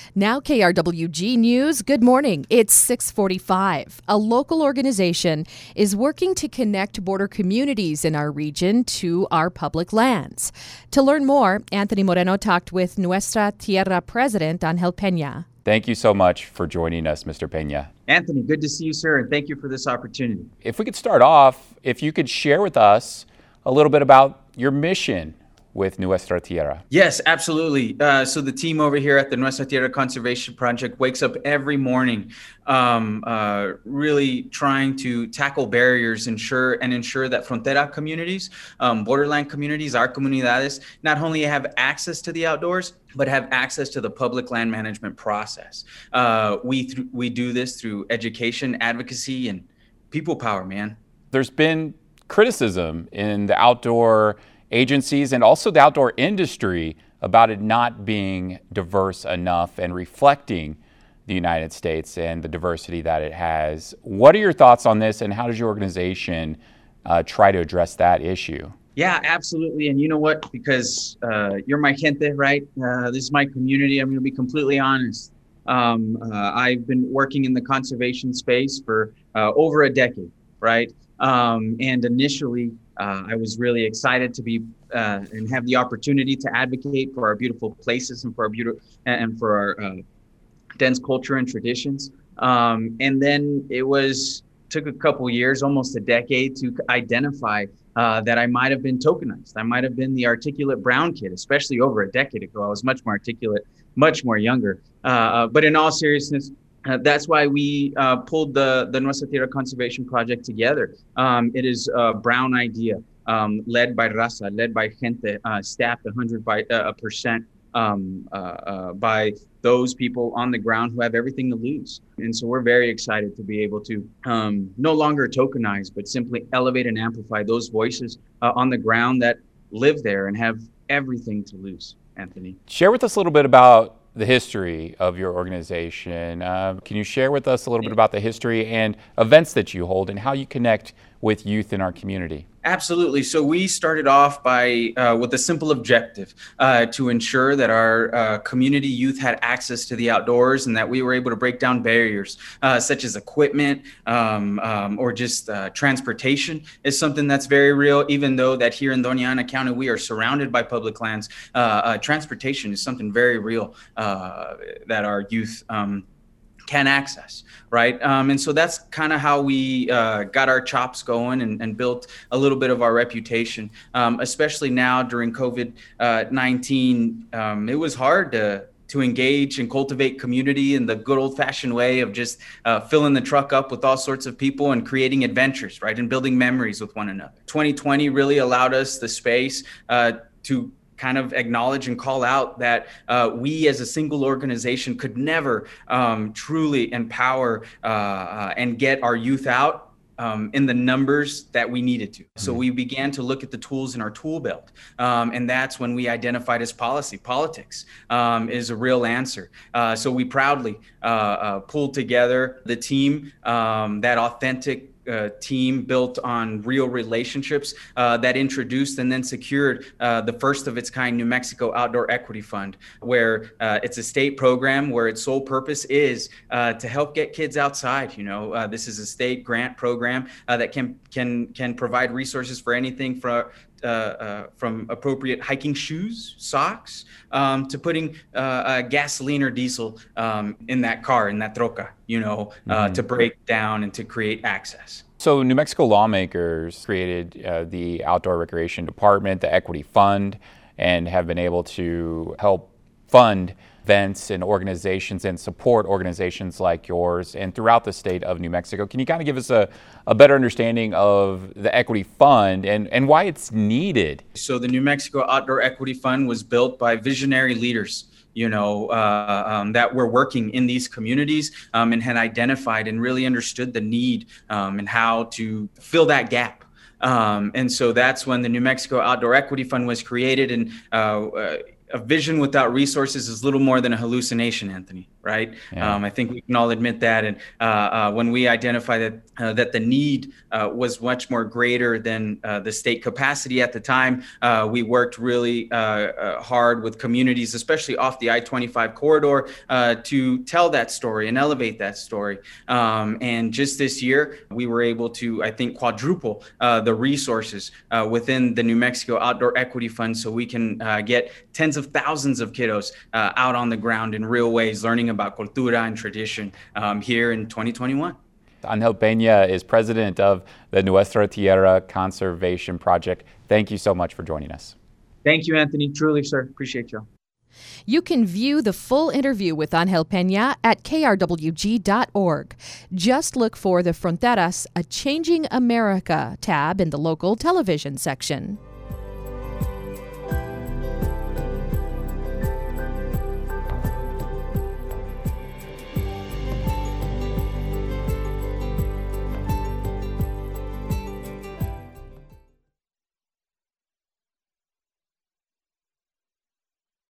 Now KRWG News, good morning. It's 6:45. A local organization is working to connect border communities in our region to our public lands. To learn more, Anthony Moreno talked with Nuestra Tierra President Angel Peña. Thank you so much for joining us, Mr. Peña. Anthony, good to see you, sir, and thank you for this opportunity. If we could start off, if you could share with us a little bit about your mission with Nuestra Tierra. Yes, absolutely. So the team over here at the Nuestra Tierra Conservation Project wakes up every morning really trying to tackle barriers, ensure that frontera communities, borderland communities, our comunidades, not only have access to the outdoors, but have access to the public land management process. We do this through education, advocacy, and people power, man. There's been criticism in the outdoor agencies and also the outdoor industry about it not being diverse enough and reflecting the United States and the diversity that it has. What are your thoughts on this, and how does your organization try to address that issue? Yeah, absolutely. And you know what? Because you're my gente, right? This is my community. I'm going to be completely honest. I've been working in the conservation space for over a decade, right? And initially, I was really excited to be and have the opportunity to advocate for our beautiful places and for our dense culture and traditions. And then took a couple years, almost a decade, to identify that I might have been tokenized. I might have been the articulate brown kid, especially over a decade ago. I was much more articulate, much more younger. But in all seriousness, that's why we pulled the Nuestra Tierra Conservation Project together. It is a brown idea, led by Raza, led by gente, staffed 100% by those people on the ground who have everything to lose. And so we're very excited to be able to no longer tokenize, but simply elevate and amplify those voices on the ground that live there and have everything to lose. Anthony, share with us a little bit about the history of your organization. Can you share with us a little bit about the history and events that you hold and how you connect with youth in our community? Absolutely. So we started off with a simple objective to ensure that our community youth had access to the outdoors and that we were able to break down barriers such as equipment or just transportation is something that's very real, even though that here in Doña Ana County, we are surrounded by public lands. Transportation is something very real that our youth can access, right? And so that's kind of how we got our chops going and built a little bit of our reputation, especially now during COVID-19. It was hard to engage and cultivate community in the good old-fashioned way of just filling the truck up with all sorts of people and creating adventures, right? And building memories with one another. 2020 really allowed us the space to kind of acknowledge and call out that we as a single organization could never truly empower and get our youth out in the numbers that we needed to. So we began to look at the tools in our tool belt. And that's when we identified as policy. Politics is a real answer. So we proudly pulled together the team, that authentic team built on real relationships that introduced and then secured the first of its kind New Mexico Outdoor Equity Fund, where it's a state program where its sole purpose is to help get kids outside. You know, this is a state grant program that can provide resources for anything from appropriate hiking shoes, socks, to putting gasoline or diesel in that car, in that troca, to break down and to create access. So New Mexico lawmakers created the Outdoor Recreation Department, the Equity Fund, and have been able to help fund events and organizations and support organizations like yours and throughout the state of New Mexico. Can you kind of give us a better understanding of the Equity Fund and why it's needed? So the New Mexico Outdoor Equity Fund was built by visionary leaders, that were working in these communities and had identified and really understood the need and how to fill that gap. And so that's when the New Mexico Outdoor Equity Fund was created. And a vision without resources is little more than a hallucination, Anthony, right? Yeah. I think we can all admit that. And when we identified that the need was much more greater than the state capacity at the time, we worked really hard with communities, especially off the I-25 corridor, to tell that story and elevate that story. And just this year, we were able to, I think, quadruple the resources within the New Mexico Outdoor Equity Fund so we can get tens of thousands of kiddos out on the ground in real ways, learning about cultura and tradition here in 2021. Angel Peña is president of the Nuestra Tierra Conservation Project. Thank you so much for joining us. Thank you, Anthony. Truly, sir. Appreciate you. You can view the full interview with Angel Peña at krwg.org. Just look for the Fronteras, A Changing America tab in the local television section.